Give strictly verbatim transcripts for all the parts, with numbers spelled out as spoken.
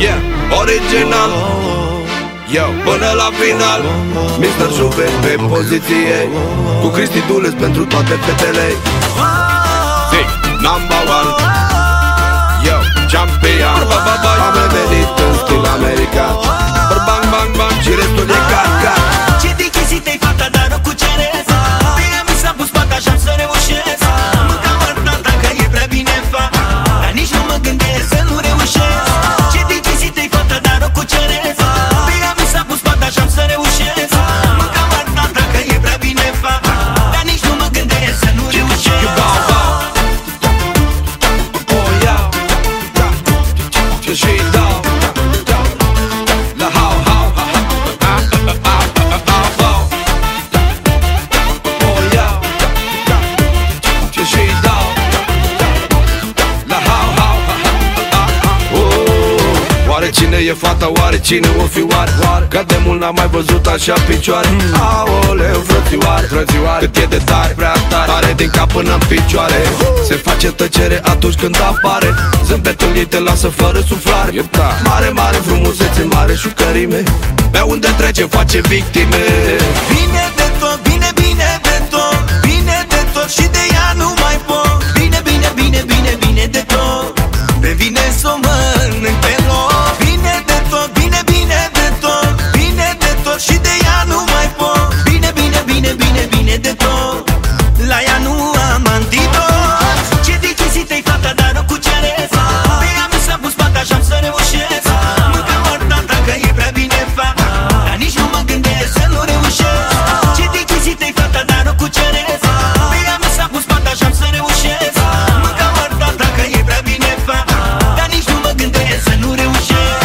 Yeah, original. Yo, până la final mister Juve pe poziție, cu Cristi Dules pentru toate fetele. Zic, number one. Yo, champion. Am revenit în stil american. Bang, bang, bang și restul de cat-cat. Ce de chestii te-ai fata, dar o cuceresc. De-aia mi s-a pus pat așa să reușesc. Mânca mărta dacă e prea bine fac, dar nici nu mă gândesc să nu reușesc. Ce de chestii te-ai fata, dar o cuceresc. De-aia mi s-a pus pat așa să reușesc. Mânca mărta dacă e prea bine fac, dar nici nu mă gândesc să nu reușesc. Oh yeah, și dau la how how ha ha oh yeah, și dau la how how oh. Oare cine e fata, oare cine o fi oare? Că de mult n-am mai văzut așa picioare. Aoleu, frățioare, frățioare, cât e de tare, prea tare, tare din cap până în picioare. Se face tăcere atunci când apare, zâmbetul ei te lasă fără suflare. Mare, mare frumusețe, mare șucărime, pe unde trece face victime. Bine de tot, bine, bine de tot, bine de tot și de ea nu mai pot. Bine, bine, bine, bine, bine de tot, pe vine să o mănânc pe loc. Bine de tot, bine, bine de tot, bine de tot și de ea nu mai pot. Bine, bine, bine, bine, bine de tot, la ea nu am antidot. Ce de chestii te-ai fata, dar o cuceresc. Pe ea mi s-a pus pat așa să reușesc. Mânca mărta dacă e prea bine fac, dar nici nu mă gândesc să nu reușesc. Ce de chestii te-ai fata, dar o cuceresc. Pe ea mi s-a pus pat așa să reușesc. Mânca mărta dacă e prea bine fac, dar nici nu mă gândesc să nu reușesc.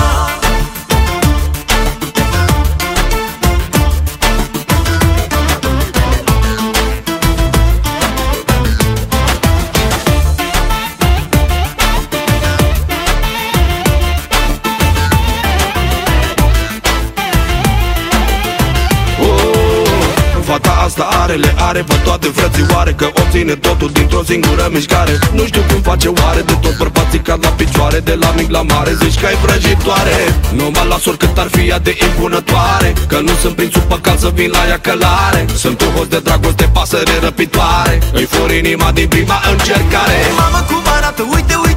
Fata asta are, le are pe toate frățioare, că obține totul dintr-o singură mișcare. Nu știu cum face oare, de tot bărbații cad la picioare. De la mic la mare zici că ai vrăjitoare. Nu mă las oricât ar fi ea de impunătoare, că nu sunt prințul păcat să vin la ea călare. Sunt un host de dragoste, pasăre răpitoare, îi fur inima din prima încercare. Mamă cum arată, uite, uite